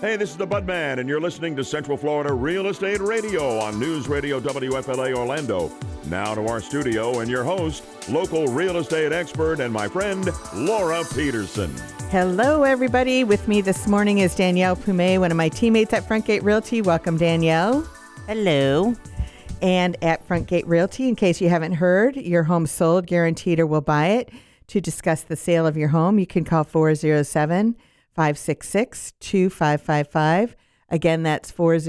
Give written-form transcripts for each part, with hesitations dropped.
Hey, this is the Budman, and you're listening to Central Florida Real Estate Radio on News Radio WFLA Orlando. Now to our studio and your host, local real estate expert and my friend, Laura Peterson. Hello, everybody. With me this morning is Danielle Pume, one of my teammates at Frontgate Realty. Welcome, Danielle. Hello. And at Frontgate Realty, in case you haven't heard, your home sold, guaranteed, or we'll buy it. To discuss the sale of your home, you can call 407-566-2555. Again, that's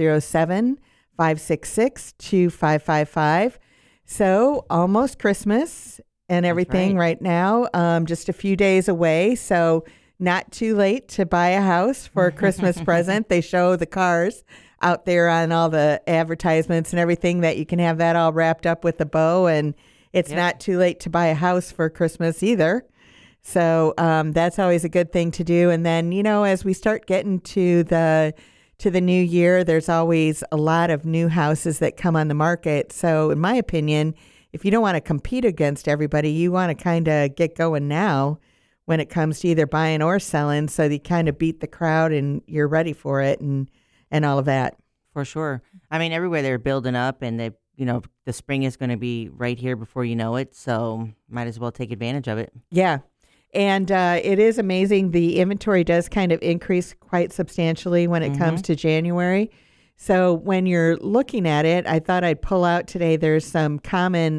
407-566-2555. So almost Christmas and everything right now, just a few days away. So not too late to buy a house for a Christmas present. They show the cars out there on all the advertisements and everything that you can have that all wrapped up with a bow, and it's not too late to buy a house for Christmas either. So that's always a good thing to do. And then, you know, as we start getting to the new year, there's always a lot of new houses that come on the market. So in my opinion, if you don't want to compete against everybody, you want to kind of get going now when it comes to either buying or selling, so that you kind of beat the crowd and you're ready for it and all of that. For sure. I mean, everywhere they're building up, and the spring is going to be right here before you know it. So might as well take advantage of it. Yeah. And it is amazing. The inventory does kind of increase quite substantially when it comes to January. So when you're looking at it, I thought I'd pull out today. There's some common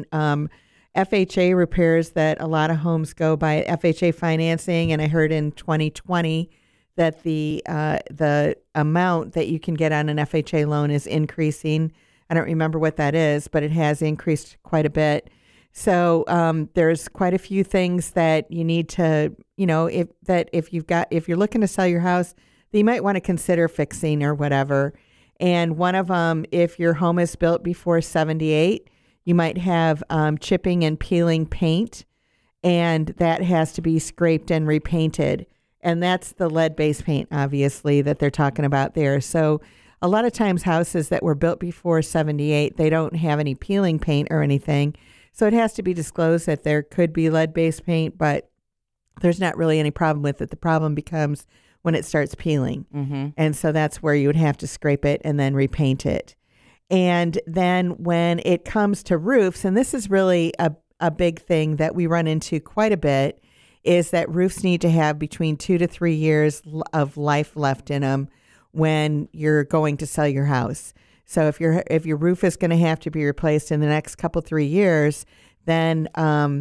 FHA repairs that a lot of homes go by FHA financing. And I heard in 2020 that the amount that you can get on an FHA loan is increasing. I don't remember what that is, but it has increased quite a bit. So there's quite a few things that you need to, if you're looking to sell your house, that you might want to consider fixing or whatever. And one of them, if your home is built before 78, you might have chipping and peeling paint, and that has to be scraped and repainted. And that's the lead-based paint, obviously, that they're talking about there. So a lot of times houses that were built before 78, they don't have any peeling paint or anything. So it has to be disclosed that there could be lead-based paint, but there's not really any problem with it. The problem becomes when it starts peeling. And so that's where you would have to scrape it and then repaint it. And then when it comes to roofs, and this is really a big thing that we run into quite a bit, is that roofs need to have between 2 to 3 years of life left in them when you're going to sell your house. So if your roof is going to have to be replaced in the next 3 years, then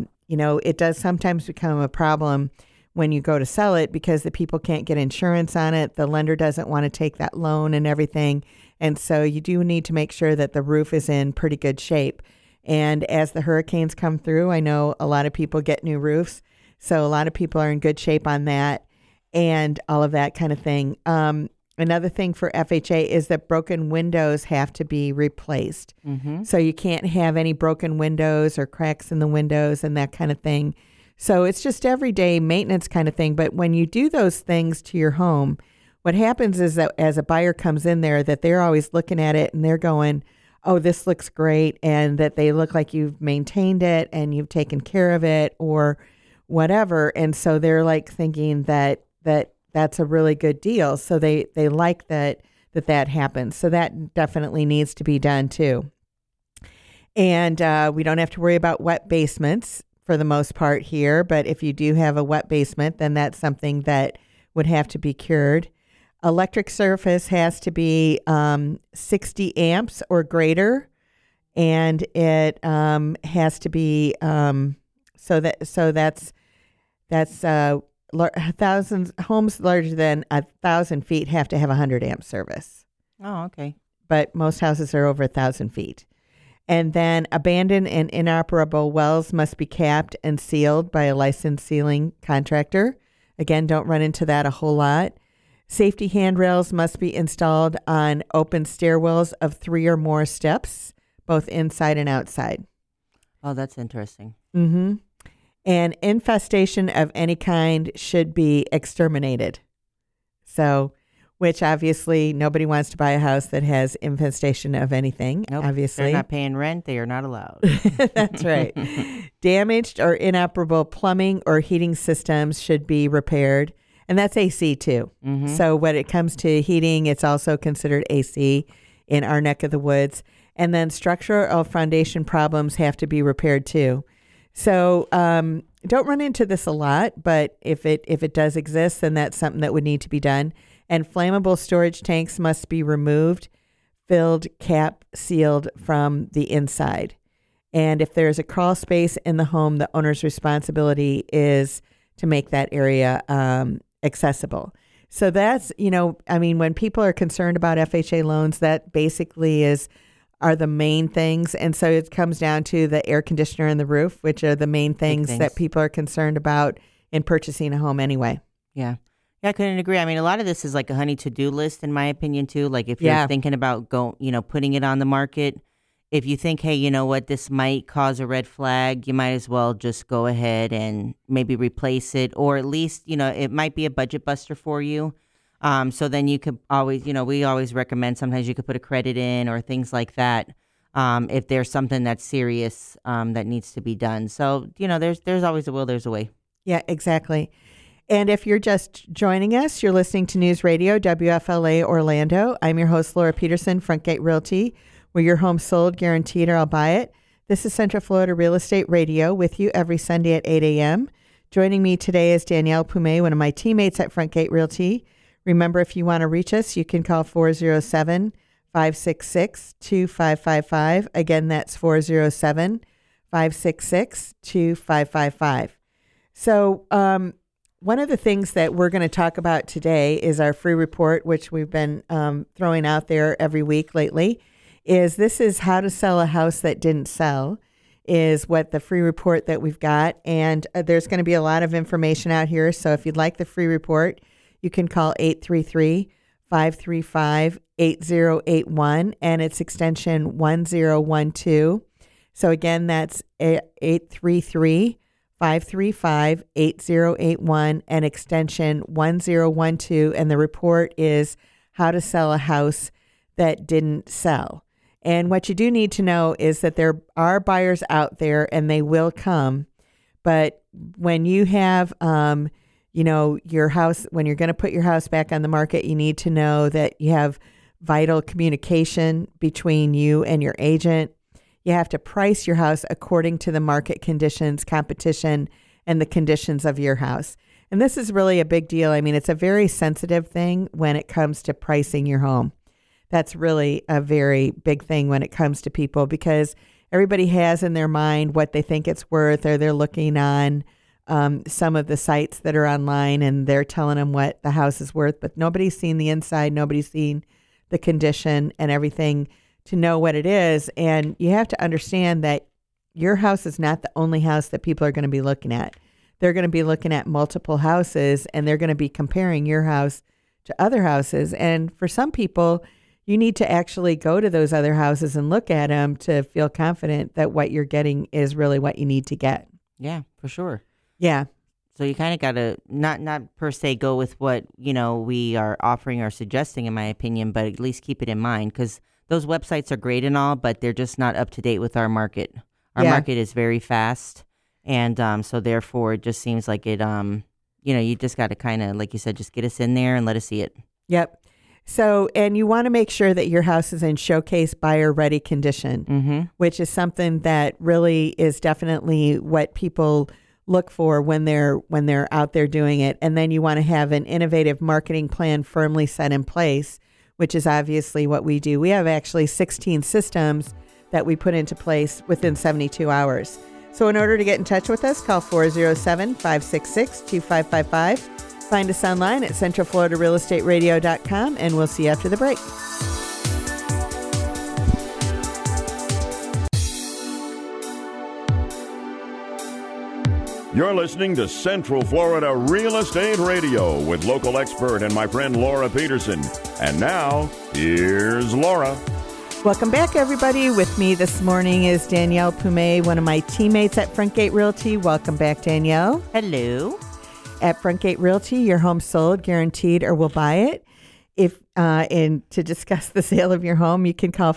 it does sometimes become a problem when you go to sell it, because the people can't get insurance on it. The lender doesn't want to take that loan and everything. And so you do need to make sure that the roof is in pretty good shape. And as the hurricanes come through, I know a lot of people get new roofs. So a lot of people are in good shape on that and all of that kind of thing. Another thing for FHA is that broken windows have to be replaced. So you can't have any broken windows or cracks in the windows and that kind of thing. So it's just everyday maintenance kind of thing. But when you do those things to your home, what happens is that as a buyer comes in there, that they're always looking at it and they're going, oh, this looks great, and that they look like you've maintained it and you've taken care of it or whatever. And so they're like thinking that that's a really good deal. So they like that happens. So that definitely needs to be done too. And we don't have to worry about wet basements for the most part here. But if you do have a wet basement, then that's something that would have to be cured. Electric surface has to be 60 amps or greater. And it has to be that's thousands homes larger than 1,000 feet have to have 100 amp service. Oh, okay. But most houses are over 1,000 feet. And then abandoned and inoperable wells must be capped and sealed by a licensed sealing contractor. Again, don't run into that a whole lot. Safety handrails must be installed on open stairwells of 3 or more steps, both inside and outside. Oh, that's interesting. And infestation of any kind should be exterminated. So, which obviously nobody wants to buy a house that has infestation of anything. Nope. Obviously. They're not paying rent. They are not allowed. That's right. Damaged or inoperable plumbing or heating systems should be repaired. And that's AC too. Mm-hmm. So when it comes to heating, it's also considered AC in our neck of the woods. And then structural foundation problems have to be repaired too. So don't run into this a lot, but if it does exist, then that's something that would need to be done. And flammable storage tanks must be removed, filled, cap, sealed from the inside. And if there's a crawl space in the home, the owner's responsibility is to make that area accessible. So that's, when people are concerned about FHA loans, that basically are the main things. And so it comes down to the air conditioner and the roof, which are the main things that people are concerned about in purchasing a home anyway. Yeah. Yeah, I couldn't agree. I mean, a lot of this is like a honey to-do list, in my opinion, too. Like if you're thinking about putting it on the market, if you think, hey, you know what, this might cause a red flag, you might as well just go ahead and maybe replace it, or at least, it might be a budget buster for you. So then you could always, we always recommend sometimes you could put a credit in or things like that if there's something that's serious that needs to be done. So, there's always a will, there's a way. Yeah, exactly. And if you're just joining us, you're listening to News Radio, WFLA Orlando. I'm your host, Laura Peterson, Frontgate Realty, where your home's sold, guaranteed, or I'll buy it. This is Central Florida Real Estate Radio with you every Sunday at 8 a.m. Joining me today is Danielle Pume, one of my teammates at Frontgate Realty. Remember, if you want to reach us, you can call 407-566-2555. Again, that's 407-566-2555. So, one of the things that we're going to talk about today is our free report, which we've been throwing out there every week lately. This is how to sell a house that didn't sell, is what the free report that we've got. And there's going to be a lot of information out here. So if you'd like the free report, you can call 833-535-8081, and it's extension 1012. So again, that's 833-535-8081 and extension 1012. And the report is how to sell a house that didn't sell. And what you do need to know is that there are buyers out there and they will come. But when you have, your house, when you're going to put your house back on the market, you need to know that you have vital communication between you and your agent. You have to price your house according to the market conditions, competition, and the conditions of your house. And this is really a big deal. I mean, it's a very sensitive thing when it comes to pricing your home. That's really a very big thing when it comes to people, because everybody has in their mind what they think it's worth, or they're looking on some of the sites that are online and they're telling them what the house is worth, but nobody's seen the inside, nobody's seen the condition and everything to know what it is. And you have to understand that your house is not the only house that people are going to be looking at. They're going to be looking at multiple houses, and they're going to be comparing your house to other houses. And for some people, you need to actually go to those other houses and look at them to feel confident that what you're getting is really what you need to get. Yeah, for sure. Yeah. So you kind of got to not per se go with what, we are offering or suggesting, in my opinion, but at least keep it in mind, because those websites are great and all, but they're just not up to date with our market. Our market is very fast. And so therefore it just seems like it, you just got to kind of, like you said, just get us in there and let us see it. Yep. So, and you want to make sure that your house is in showcase buyer ready condition, which is something that really is definitely what people look for when they're out there doing it. And then you want to have an innovative marketing plan firmly set in place, which is obviously what we do. We have actually 16 systems that we put into place within 72 hours. So in order to get in touch with us, call 407-566-2555. Find us online at centralfloridarealestateradio.com, and we'll see you after the break. You're listening to Central Florida Real Estate Radio with local expert and my friend Laura Peterson. And now, here's Laura. Welcome back, everybody. With me this morning is Danielle Pume, one of my teammates at Frontgate Realty. Welcome back, Danielle. Hello. At Frontgate Realty, your home sold, guaranteed, or we'll buy it. And to discuss the sale of your home, you can call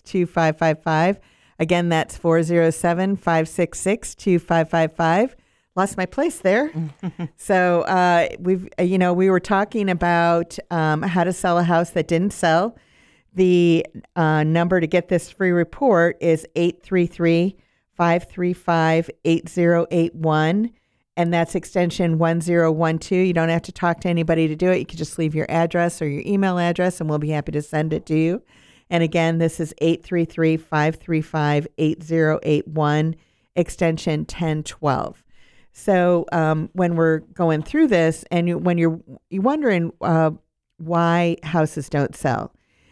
407-566-2555. Again, that's 407-566-2555. lost my place there. So we were talking about how to sell a house that didn't sell. The number to get this free report is 833-535-8081. And that's extension 1012. You don't have to talk to anybody to do it. You can just leave your address or your email address, and we'll be happy to send it to you. And again, this is 833-535-8081, extension 1012. So when we're going through this, and when you're wondering why houses don't sell,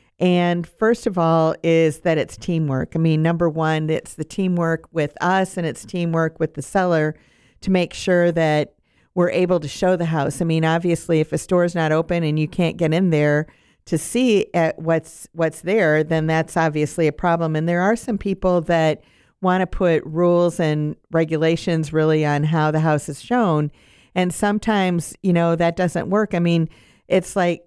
and first of all is that it's teamwork. I mean, number one, it's the teamwork with us, and it's teamwork with the seller to make sure that we're able to show the house. I mean, obviously, if a store's not open and you can't get in there to see what's there, then that's obviously a problem. And there are some people that want to put rules and regulations really on how the house is shown. And sometimes, that doesn't work. I mean, it's like,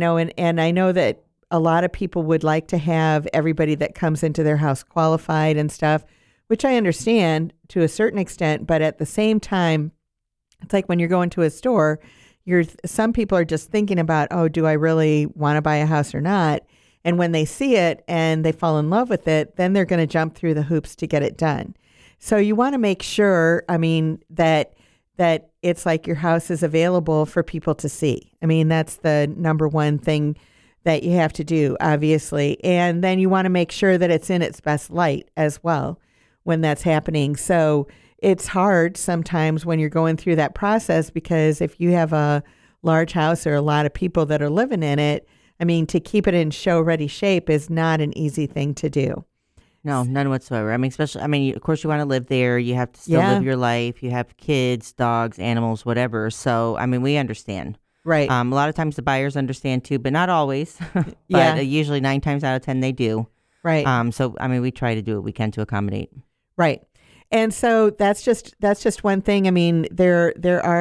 and I know that a lot of people would like to have everybody that comes into their house qualified and stuff, which I understand to a certain extent, but at the same time, it's like when you're going to a store, some people are just thinking about, oh, do I really want to buy a house or not? And when they see it and they fall in love with it, then they're going to jump through the hoops to get it done. So you want to make sure, that it's like your house is available for people to see. I mean, that's the number one thing that you have to do, obviously. And then you want to make sure that it's in its best light as well when that's happening. So it's hard sometimes when you're going through that process, because if you have a large house or a lot of people that are living in it, I mean, to keep it in show-ready shape is not an easy thing to do. No, none whatsoever. I mean, of course, you want to live there. You have to still live your life. You have kids, dogs, animals, whatever. So, I mean, we understand. Right. A lot of times the buyers understand too, but not always. But usually 9 times out of 10 they do. Right. So, I mean, we try to do what we can to accommodate. Right. And so that's just one thing. I mean, there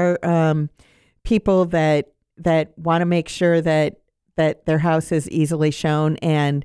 are people that want to make sure that their house is easily shown, and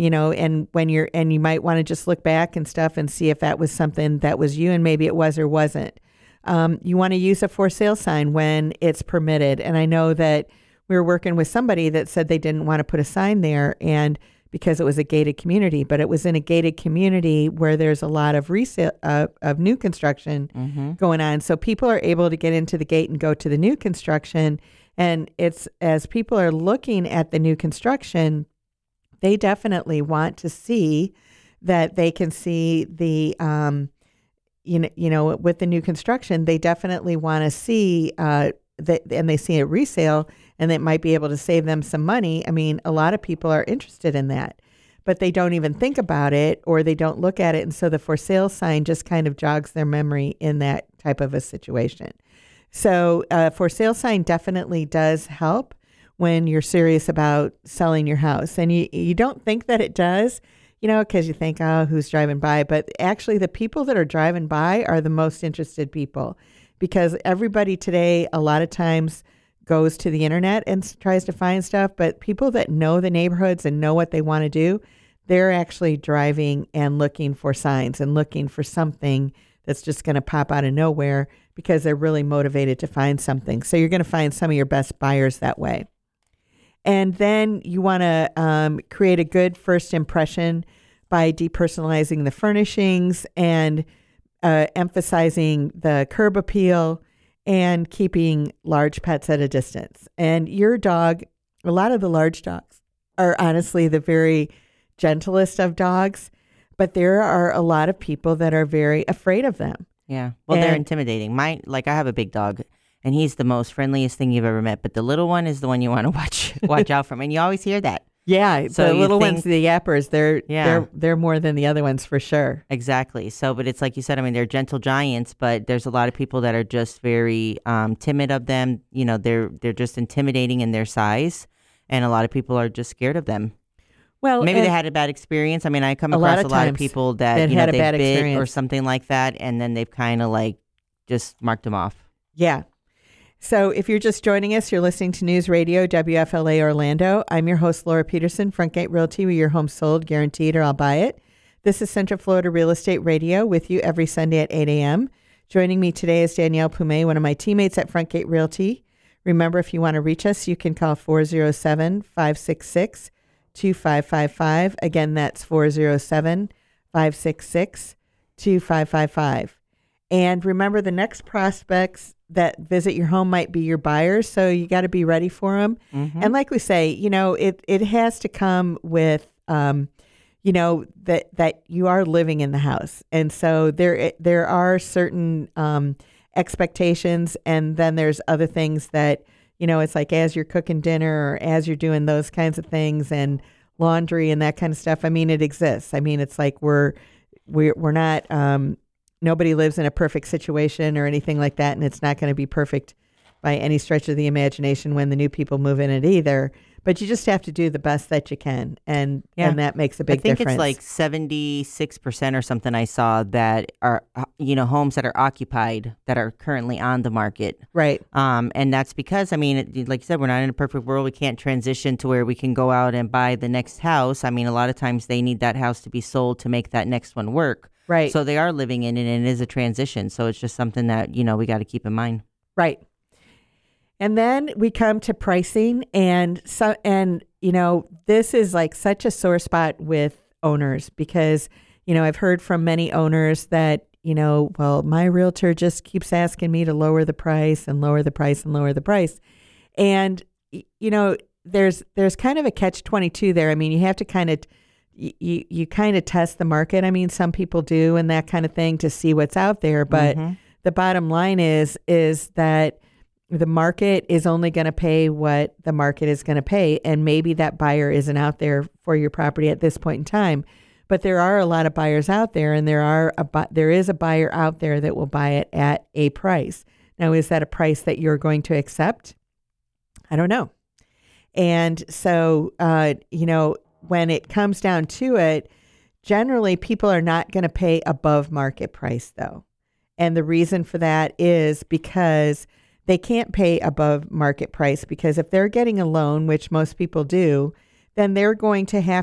and you might want to just look back and stuff and see if that was something that was you, and maybe it was or wasn't. You want to use a for sale sign when it's permitted. And I know that we were working with somebody that said they didn't want to put a sign there, and because it was a gated community, but it was in a gated community where there's a lot of resale of new construction going on. So people are able to get into the gate and go to the new construction. And it's, as people are looking at the new construction, they definitely want to see that they can see the, with the new construction, they definitely want to see that, and they see a resale, and it might be able to save them some money. I mean, a lot of people are interested in that, but they don't even think about it, or they don't look at it. And so the for sale sign just kind of jogs their memory in that type of a situation. So for sale sign definitely does help when you're serious about selling your house. And you don't think that it does, because you think, oh, who's driving by? But actually the people that are driving by are the most interested people, because everybody today, a lot of times, goes to the internet and tries to find stuff. But people that know the neighborhoods and know what they want to do, they're actually driving and looking for signs and looking for something that's just going to pop out of nowhere, because they're really motivated to find something. So you're going to find some of your best buyers that way. And then you want to create a good first impression by depersonalizing the furnishings and emphasizing the curb appeal and keeping large pets at a distance. And your dog, a lot of the large dogs are honestly the very gentlest of dogs, but there are a lot of people that are very afraid of them. Yeah. Well, they're intimidating. I have a big dog, and he's the most friendliest thing you've ever met. But the little one is the one you want to watch out from. And you always hear that. Yeah. So the little ones, the yappers, they're more than the other ones for sure. Exactly. So, but it's like you said, I mean, they're gentle giants, but there's a lot of people that are just very timid of them. They're just intimidating in their size, and a lot of people are just scared of them. Well, maybe they had a bad experience. I mean, I come across a lot of people that had a bad experience or something like that, and then they've kind of just marked them off. Yeah. So if you're just joining us, you're listening to News Radio WFLA Orlando. I'm your host, Laura Peterson, Frontgate Realty, where your home sold, guaranteed, or I'll buy it. This is Central Florida Real Estate Radio with you every Sunday at 8 a.m. Joining me today is Danielle Pume, one of my teammates at Frontgate Realty. Remember, if you want to reach us, you can call 407-566-2555. Again, that's 407-566-2555. And remember, the next prospects that visit your home might be your buyers, so you got to be ready for them. Mm-hmm. And like we say, it has to come with, that you are living in the house. And so there are certain expectations, and then there's other things that, it's like as you're cooking dinner or as you're doing those kinds of things and laundry and that kind of stuff. I mean, it exists. I mean, it's like we're not, nobody lives in a perfect situation or anything like that, and it's not going to be perfect by any stretch of the imagination when the new people move in it either. But you just have to do the best that you can, and that makes a big difference. I think it's like 76% or something I saw that are, homes that are occupied that are currently on the market. Right. And that's because, like you said, we're not in a perfect world. We can't transition to where we can go out and buy the next house. I mean, a lot of times they need that house to be sold to make that next one work. Right. So they are living in it, and it is a transition. So it's just something that, we got to keep in mind. Right. And then we come to pricing, and this is like such a sore spot with owners because, I've heard from many owners that, well, my realtor just keeps asking me to lower the price and lower the price and lower the price. And, there's kind of a catch-22 there. I mean, you have to kind of, you kind of test the market. I mean, some people do and that kind of thing to see what's out there. But the bottom line is that the market is only going to pay what the market is going to pay. And maybe that buyer isn't out there for your property at this point in time. But there are a lot of buyers out there, and there is a buyer out there that will buy it at a price. Now, is that a price that you're going to accept? I don't know. And so, when it comes down to it, generally people are not going to pay above market price, though. And the reason for that is because they can't pay above market price, because if they're getting a loan, which most people do, then they're going to have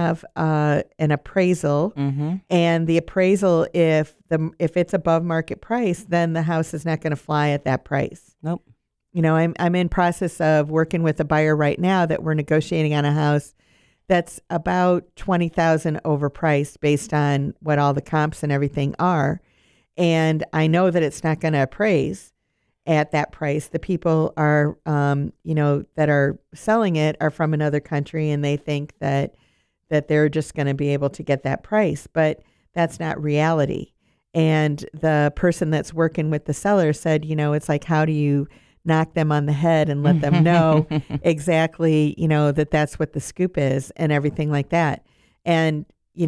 an appraisal. Mm-hmm. And the appraisal, if it's above market price, then the house is not going to fly at that price. Nope. I'm in process of working with a buyer right now that we're negotiating on a house that's about $20,000 overpriced based on what all the comps and everything are. And I know that it's not going to appraise at that price. The people are, that are selling it are from another country, and they think that they're just going to be able to get that price, but that's not reality. And the person that's working with the seller said, it's like, how do you knock them on the head and let them know exactly, that that's what the scoop is and everything like that. And,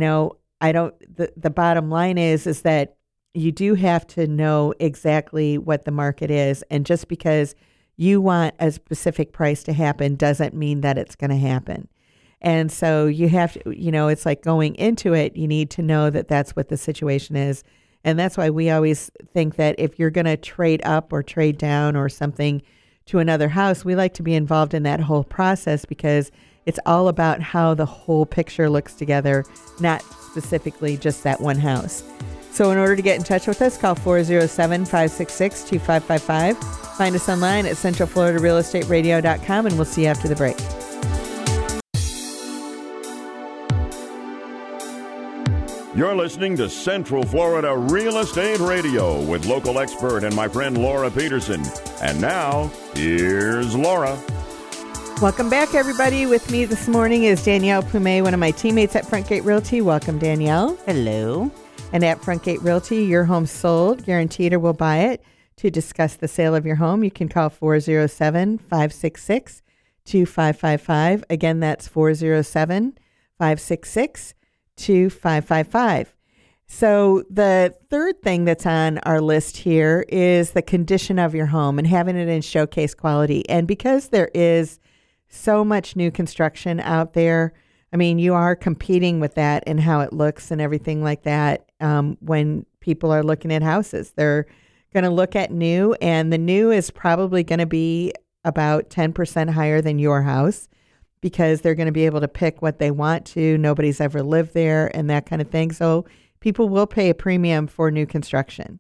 the bottom line is that you do have to know exactly what the market is. And just because you want a specific price to happen doesn't mean that it's going to happen. And so you have to, it's like going into it, you need to know that that's what the situation is. And that's why we always think that if you're going to trade up or trade down or something to another house, we like to be involved in that whole process, because it's all about how the whole picture looks together, not specifically just that one house. So in order to get in touch with us, call 407-566-2555. Find us online at centralfloridarealestateradio.com, and we'll see you after the break. You're listening to Central Florida Real Estate Radio with local expert and my friend Laura Peterson. And now, here's Laura. Welcome back, everybody. With me this morning is Danielle Pume, one of my teammates at Frontgate Realty. Welcome, Danielle. Hello. And at Frontgate Realty, your home sold, guaranteed, or we'll buy it. To discuss the sale of your home, you can call 407-566-2555. Again, that's 407-566-2555. So the third thing that's on our list here is the condition of your home and having it in showcase quality. And because there is so much new construction out there, I mean, you are competing with that and how it looks and everything like that. When people are looking at houses, they're going to look at new, and the new is probably going to be about 10% higher than your house, because they're going to be able to pick what they want to. Nobody's ever lived there and that kind of thing. So people will pay a premium for new construction.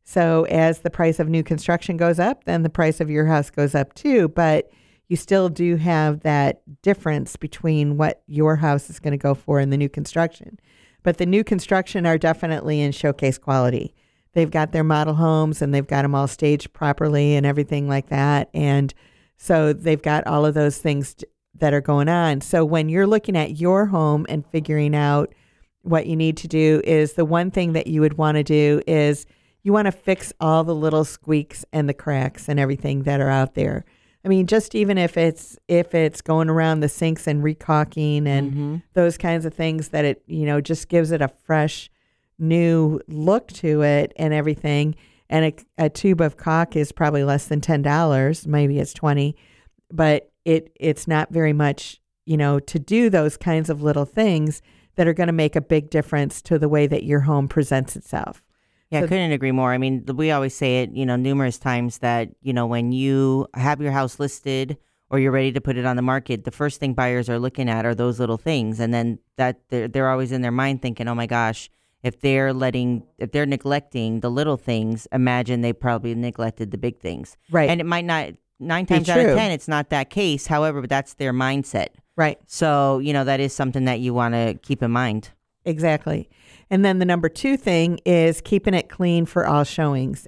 So as the price of new construction goes up, then the price of your house goes up too. But you still do have that difference between what your house is going to go for and the new construction. But the new construction are definitely in showcase quality. They've got their model homes and they've got them all staged properly and everything like that. And so they've got all of those things that are going on. So when you're looking at your home and figuring out what you need to do, is the one thing that you would want to do is you want to fix all the little squeaks and the cracks and everything that are out there. I mean, just even if it's going around the sinks and recaulking and those kinds of things, that it, just gives it a fresh, new look to it and everything. And a tube of caulk is probably less than $10. Maybe it's $20, but it's not very much, to do those kinds of little things that are going to make a big difference to the way that your home presents itself. Yeah, I couldn't agree more. I mean, we always say it, numerous times that, when you have your house listed or you're ready to put it on the market, the first thing buyers are looking at are those little things. And then that they're always in their mind thinking, oh my gosh, if they're neglecting the little things, imagine they probably neglected the big things. Right. And it might not, 9 times out of 10, it's not that case. However, that's their mindset. Right. So, that is something that you want to keep in mind. Exactly. And then the number 2 thing is keeping it clean for all showings.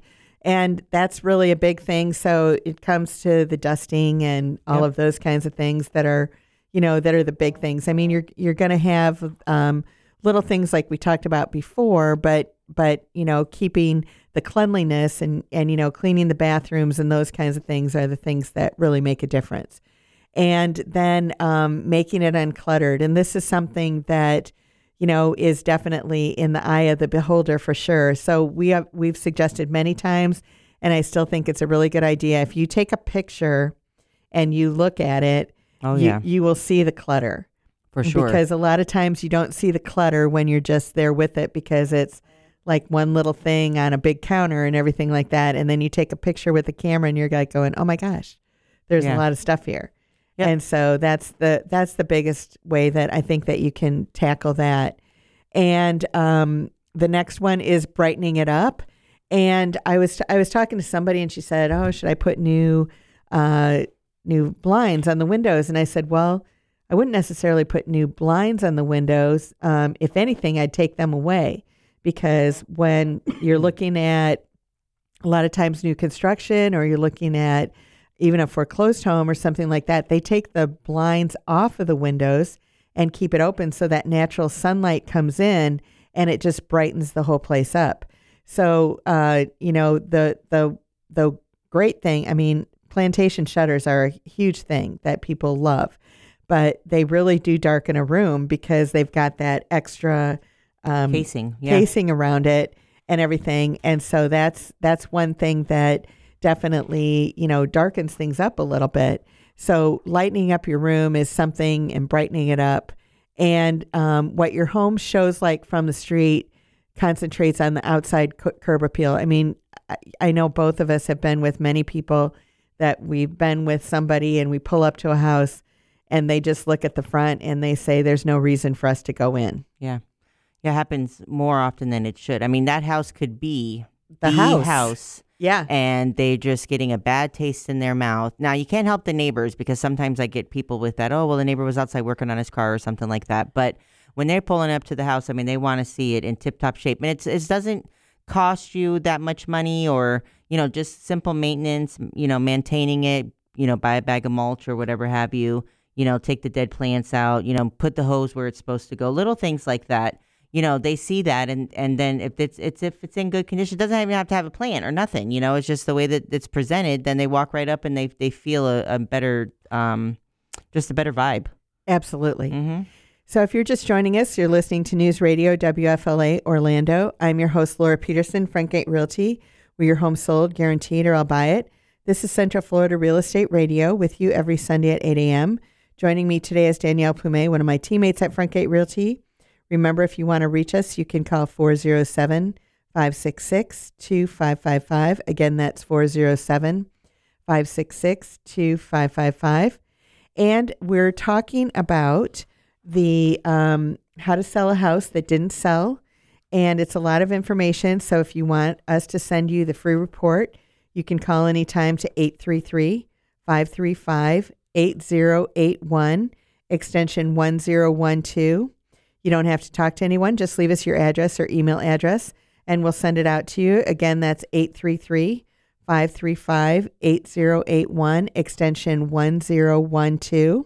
And that's really a big thing. So it comes to the dusting and all of those kinds of things that are, that are the big things. I mean, you're going to have little things like we talked about before, but keeping the cleanliness and cleaning the bathrooms and those kinds of things are the things that really make a difference. And then making it uncluttered. And this is something that is definitely in the eye of the beholder for sure. So we've suggested many times, and I still think it's a really good idea. If you take a picture and you look at it, you will see the clutter. For sure. Because a lot of times you don't see the clutter when you're just there with it, because it's like one little thing on a big counter and everything like that. And then you take a picture with the camera and you're like going, oh my gosh, there's a lot of stuff here. Yep. And so that's the biggest way that I think that you can tackle that. And the next one is brightening it up. And I was talking to somebody and she said, oh, should I put new blinds on the windows? And I said, well, I wouldn't necessarily put new blinds on the windows. If anything, I'd take them away, because when you're looking at a lot of times new construction, or you're looking at even a foreclosed home or something like that, they take the blinds off of the windows and keep it open so that natural sunlight comes in and it just brightens the whole place up. So, the great thing, I mean, plantation shutters are a huge thing that people love, but they really do darken a room because they've got that extra casing around it and everything. And so that's one thing that definitely, darkens things up a little bit. So lightening up your room is something, and brightening it up. And what your home shows like from the street concentrates on the outside curb appeal. I mean, I know both of us have been with many people that we've been with somebody and we pull up to a house and they just look at the front and they say there's no reason for us to go in. Yeah. Yeah, it happens more often than it should. I mean, that house could be the house. Yeah. And they're just getting a bad taste in their mouth. Now, you can't help the neighbors, because sometimes I get people with that, oh, well, the neighbor was outside working on his car or something like that. But when they're pulling up to the house, I mean, they want to see it in tip-top shape. And it doesn't cost you that much money, or, just simple maintenance, maintaining it, buy a bag of mulch or whatever have you, take the dead plants out, put the hose where it's supposed to go, little things like that. They see that, and then if it's in good condition, it doesn't even have to have a plant or nothing. It's just the way that it's presented. Then they walk right up and they feel a better, just a better vibe. Absolutely. Mm-hmm. So if you're just joining us, you're listening to News Radio WFLA Orlando. I'm your host, Laura Peterson, Frontgate Realty. We're your home sold, guaranteed, or I'll buy it. This is Central Florida Real Estate Radio with you every Sunday at 8 a.m. Joining me today is Danielle Pume, one of my teammates at Frontgate Realty. Remember, if you want to reach us, you can call 407-566-2555. Again, that's 407-566-2555. And we're talking about the how to sell a house that didn't sell. And it's a lot of information. So if you want us to send you the free report, you can call anytime to 833-535-8081, extension 1012. You don't have to talk to anyone. Just leave us your address or email address, and we'll send it out to you. Again, that's 833-535-8081, extension 1012.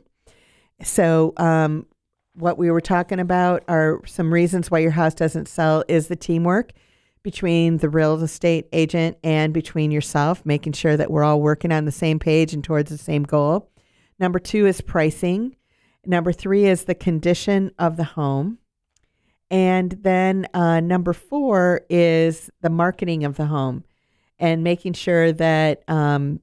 So what we were talking about are some reasons why your house doesn't sell is the teamwork between the real estate agent and between yourself, making sure that we're all working on the same page and towards the same goal. Number 2 is pricing. Number 3 is the condition of the home. And then number 4 is the marketing of the home and making sure that, that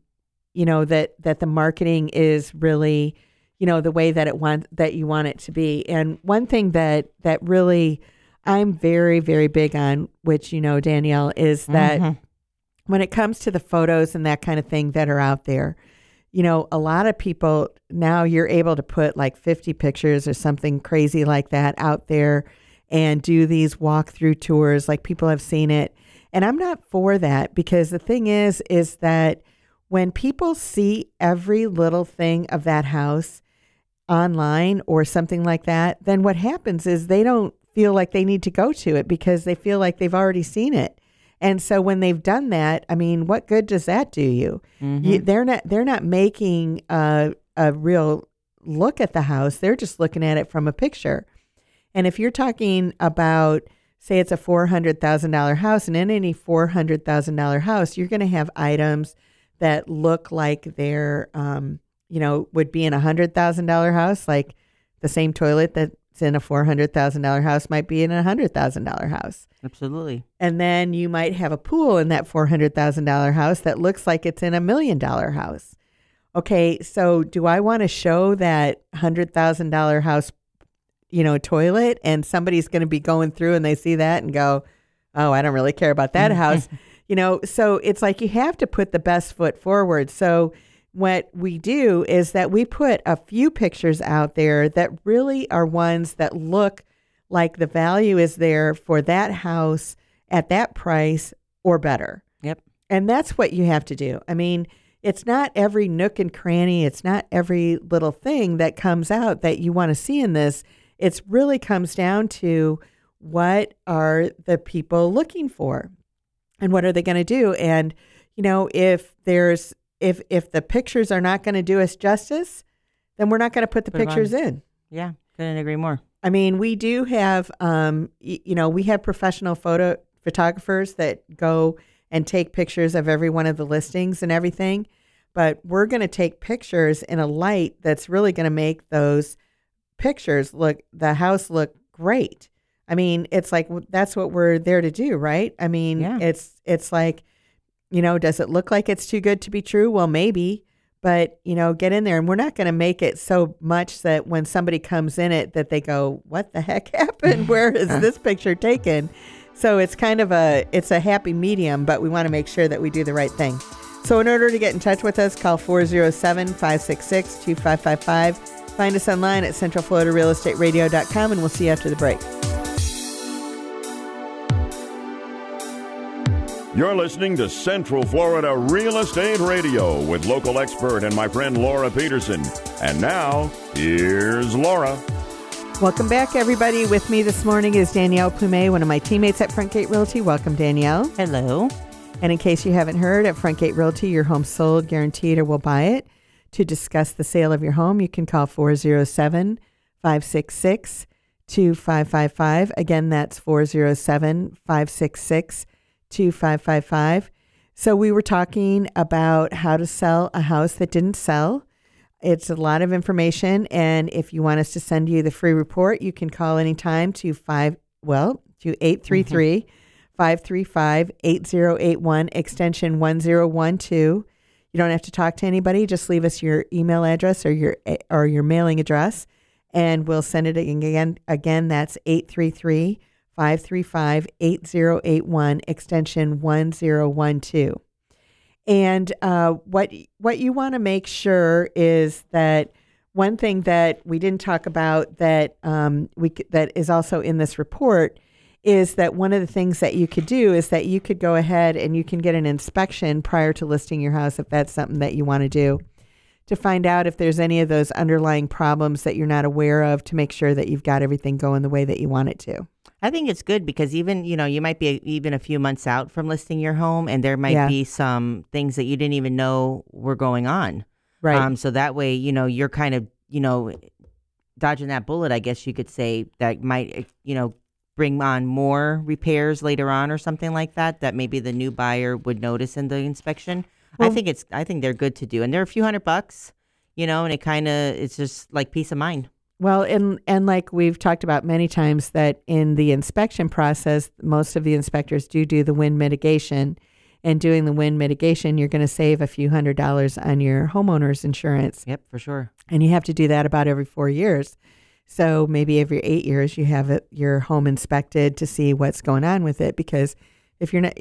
the marketing is really, the way that that you want it to be. And one thing that really I'm very, very big on, which, Danielle, is that when it comes to the photos and that kind of thing that are out there, a lot of people now you're able to put like 50 pictures or something crazy like that out there and do these walkthrough tours. Like people have seen it. And I'm not for that, because the thing is that when people see every little thing of that house online or something like that, then what happens is they don't feel like they need to go to it because they feel like they've already seen it. And so when they've done that, I mean, what good does that do you? They're not making a real look at the house. They're just looking at it from a picture. And if you're talking about, say it's a $400,000 house, and in any $400,000 house, you're going to have items that look like they're, would be in a $100,000 house, like the same toilet that's in a $400,000 house might be in a $100,000 house. Absolutely. And then you might have a pool in that $400,000 house that looks like it's in a $1 million house. Okay, so do I want to show that $100,000 house, toilet, and somebody's going to be going through and they see that and go, oh, I don't really care about that house. So it's like you have to put the best foot forward. So what we do is that we put a few pictures out there that really are ones that look like the value is there for that house at that price or better. Yep. And that's what you have to do. I mean, it's not every nook and cranny. It's not every little thing that comes out that you want to see in this. It really comes down to what are the people looking for and what are they going to do? And, if the pictures are not going to do us justice, then we're not going to put the pictures in. Yeah, couldn't agree more. I mean, we do have, we have professional photographers that go and take pictures of every one of the listings and everything, but we're going to take pictures in a light that's really going to make those pictures the house look great. I mean, it's like, that's what we're there to do, right? I mean, it's like, does it look like it's too good to be true? Well, maybe, but, get in there, and we're not going to make it so much that when somebody comes in it that they go, what the heck happened? Where is this picture taken? So it's kind of it's a happy medium, but we want to make sure that we do the right thing. So in order to get in touch with us, call 407-566-2555. Find us online at centralfloridarealestateradio.com, and we'll see you after the break. You're listening to Central Florida Real Estate Radio with local expert and my friend Laura Peterson. And now, here's Laura. Welcome back, everybody. With me this morning is Danielle Plumet, one of my teammates at Frontgate Realty. Welcome, Danielle. Hello. And in case you haven't heard, at Frontgate Realty, your home's sold, guaranteed, or we'll buy it. To discuss the sale of your home, you can call 407-566-2555. Again, that's 407-566-2555. So we were talking about how to sell a house that didn't sell. It's a lot of information, and if you want us to send you the free report, you can call anytime to 833-535-8081, extension 1012. You don't have to talk to anybody. Just leave us your email address or your mailing address, and we'll send it again. Again, that's 833-535-8081, extension 1012. And what you want to make sure is that one thing that we didn't talk about that that is also in this report is that one of the things that you could do is that you could go ahead and you can get an inspection prior to listing your house if that's something that you want to do, to find out if there's any of those underlying problems that you're not aware of, to make sure that you've got everything going the way that you want it to. I think it's good because even, you might be even a few months out from listing your home, and there might be some things that you didn't even know were going on. Right. So that way, you're kind of, dodging that bullet, I guess you could say, that might, bring on more repairs later on or something like that maybe the new buyer would notice in the inspection. Well, I think they're good to do. And they're a few $100, and it's just like peace of mind. Well, and like we've talked about many times, that in the inspection process, most of the inspectors do the wind mitigation. And doing the wind mitigation, you're going to save a few $100s on your homeowner's insurance. Yep, for sure. And you have to do that about every 4 years. So maybe every 8 years you have your home inspected to see what's going on with it. Because if you're not,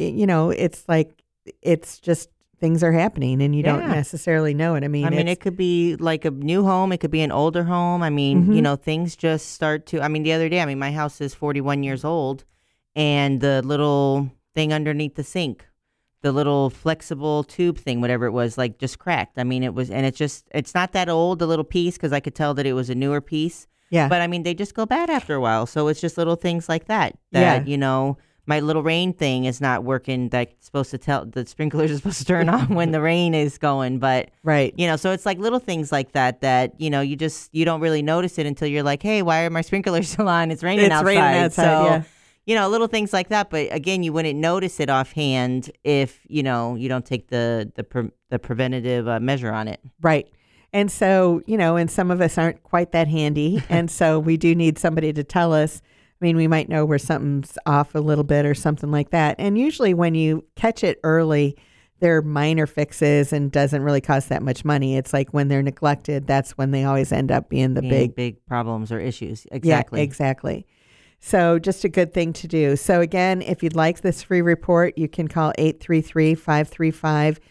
it's just things are happening and you don't necessarily know it. I mean, it could be like a new home. It could be an older home. I mean, things just start to, the other day, my house is 41 years old, and the little thing underneath the sink, the little flexible tube thing, whatever it was, like just cracked. It's not that old, the little piece, because I could tell that it was a newer piece. Yeah. But they just go bad after a while. So it's just little things like that, my little rain thing is not working. That's supposed to tell the sprinklers are supposed to turn on when the rain is going. But, right. So it's like little things like that, you don't really notice it until you're like, hey, why are my sprinklers still on? It's raining outside. So, little things like that. But again, you wouldn't notice it offhand if, you don't take the preventative measure on it. Right. And so, and some of us aren't quite that handy. And so we do need somebody to tell us. We might know where something's off a little bit or something like that. And usually when you catch it early, they're minor fixes and doesn't really cost that much money. It's like when they're neglected, that's when they always end up being the big problems or issues. Exactly. Yeah, exactly. So just a good thing to do. So again, if you'd like this free report, you can call 833-535-8081,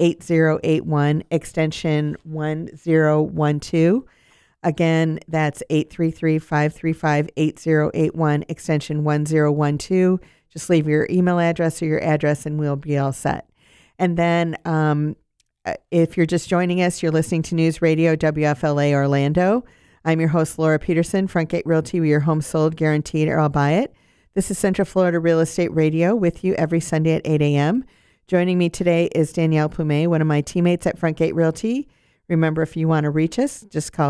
extension 1012. Again, that's 833-535-8081, extension 1012. Just leave your email address or your address and we'll be all set. And then if you're just joining us, you're listening to News Radio WFLA Orlando. I'm your host, Laura Peterson, Frontgate Realty, where your home sold, guaranteed, or I'll buy it. This is Central Florida Real Estate Radio with you every Sunday at 8 a.m. Joining me today is Danielle Plumet, one of my teammates at Frontgate Realty. Remember, if you want to reach us, just call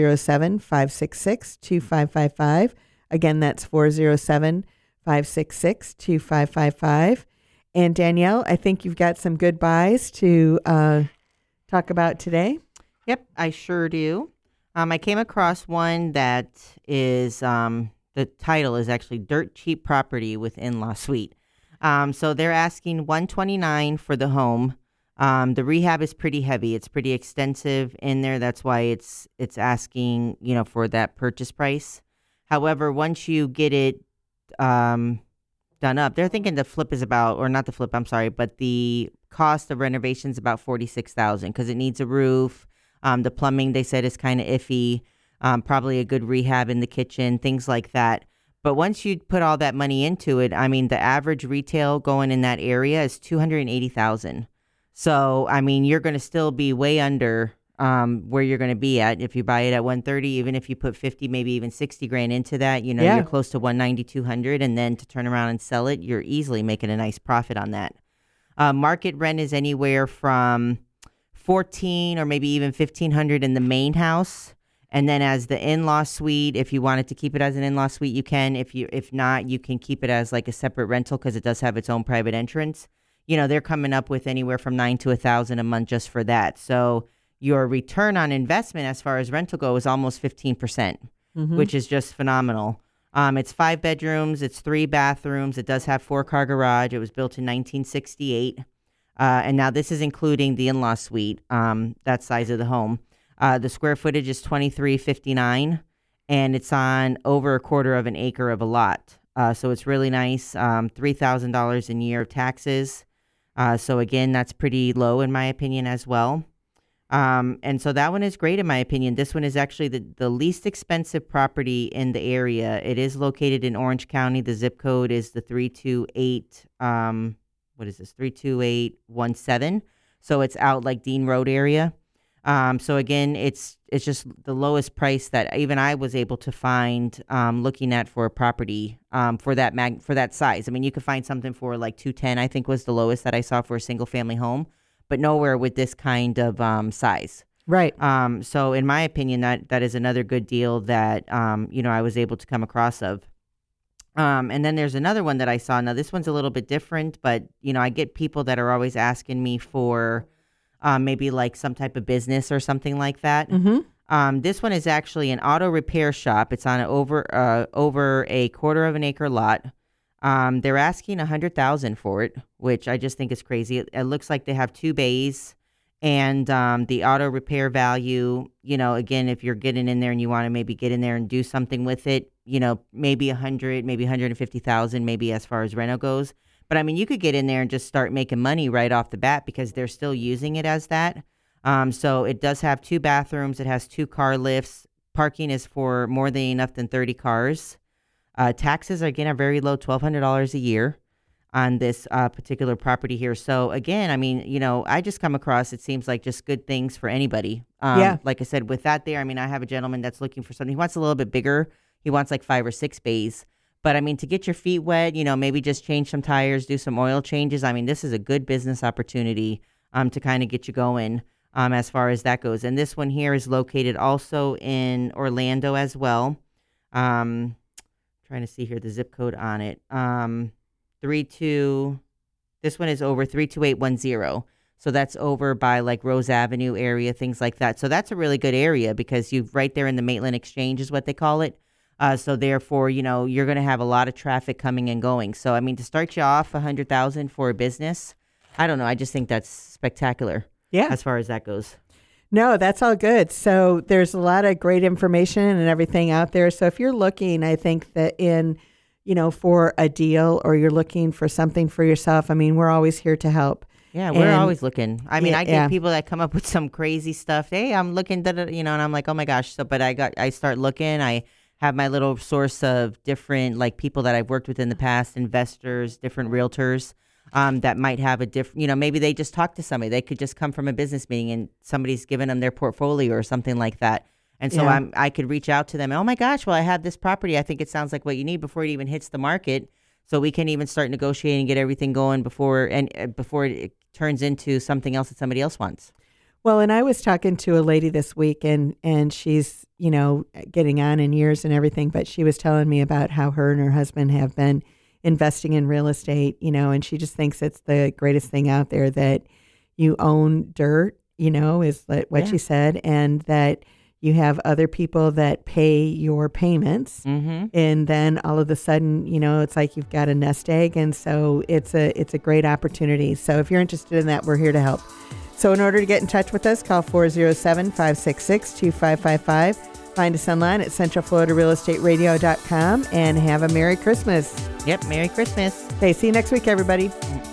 407-566-2555. Again, that's 407-566-2555. And Danielle, I think you've got some good buys to talk about today. Yep, I sure do. I came across one that is, the title is actually Dirt Cheap Property with In-Law Suite. So they're asking $129 for the home. The rehab is pretty heavy. It's pretty extensive in there. That's why it's asking, for that purchase price. However, once you get it done up, they're thinking the flip is about, or not the flip, I'm sorry, but the cost of renovation is about $46,000 because it needs a roof. The plumbing, they said, is kind of iffy. Probably a good rehab in the kitchen, things like that. But once you put all that money into it, the average retail going in that area is $280,000. So, you're going to still be way under where you're going to be at if you buy it at $130. Even if you put 50, maybe even 60 grand into that, you're close to $190, $200, and then to turn around and sell it, you're easily making a nice profit on that. Market rent is anywhere from $1,400 or maybe even $1,500 in the main house. And then as the in-law suite, if you wanted to keep it as an in-law suite, you can. If not, you can keep it as like a separate rental because it does have its own private entrance. They're coming up with anywhere from $9,000 to $1,000 a month just for that. So your return on investment as far as rental goes is almost 15%, which is just phenomenal. It's 5 bedrooms. It's 3 bathrooms. It does have 4-car garage. It was built in 1968. And now this is including the in-law suite, that size of the home. The square footage is 2,359, and it's on over 1/4 of an acre of a lot. So it's really nice. $3,000 a year of taxes. So again, that's pretty low in my opinion as well. And so that one is great in my opinion. This one is actually the least expensive property in the area. It is located in Orange County. The zip code is the 328, 32817. So it's out like Dean Road area. So again, it's just the lowest price that even I was able to find looking at for a property for that size. I mean, you could find something for like 210, I think was the lowest that I saw for a single family home, but nowhere with this kind of size. Right. So in my opinion, that is another good deal that I was able to come across of. And then there's another one that I saw. Now this one's a little bit different, but I get people that are always asking me for maybe like some type of business or something like that. Mm-hmm. This one is actually an auto repair shop. It's on over a quarter of an acre lot. They're asking $100,000 for it, which I just think is crazy. It looks like they have 2 bays, and the auto repair value. Again, if you're getting in there and you want to maybe get in there and do something with it, maybe 100, maybe 150,000, maybe as far as reno goes. But I mean, you could get in there and just start making money right off the bat because they're still using it as that. So it does have 2 bathrooms. It has 2 car lifts. Parking is for more than enough than 30 cars. Taxes, again, are very low, $1,200 a year on this particular property here. So again, I mean, I just come across, it seems like just good things for anybody. Yeah. Like I said, with that there, I mean, I have a gentleman that's looking for something. He wants a little bit bigger. He wants like 5 or 6 bays. But I mean, to get your feet wet, maybe just change some tires, do some oil changes. I mean, this is a good business opportunity to kind of get you going as far as that goes. And this one here is located also in Orlando as well. Trying to see here the zip code on it. This one is over 32810. So that's over by like Rose Avenue area, things like that. So that's a really good area because you're right there in the Maitland Exchange is what they call it. So therefore, you're going to have a lot of traffic coming and going. So, I mean, to start you off $100,000 for a business, I don't know. I just think that's spectacular. Yeah. As far as that goes. No, that's all good. So there's a lot of great information and everything out there. So if you're looking, I think that for a deal or you're looking for something for yourself, I mean, we're always here to help. Yeah, we're always looking. I mean, I get people that come up with some crazy stuff. Hey, I'm looking, and I'm like, oh my gosh. So, but I start looking. I have my little source of different like people that I've worked with in the past, investors, different realtors that might have a different, maybe they just talk to somebody. They could just come from a business meeting and somebody's given them their portfolio or something like that. And so I could reach out to them. Oh my gosh, well, I have this property. I think it sounds like what you need before it even hits the market. So we can even start negotiating and get everything going before it turns into something else that somebody else wants. Well, and I was talking to a lady this week and she's, getting on in years and everything, but she was telling me about how her and her husband have been investing in real estate, and she just thinks it's the greatest thing out there that you own dirt, is what she said, and that you have other people that pay your payments. Mm-hmm. And then all of a sudden, it's like you've got a nest egg. And so it's a great opportunity. So if you're interested in that, we're here to help. So in order to get in touch with us, call 407-566-2555. Find us online at centralfloridarealestateradio.com and have a Merry Christmas. Yep, Merry Christmas. Okay, see you next week, everybody.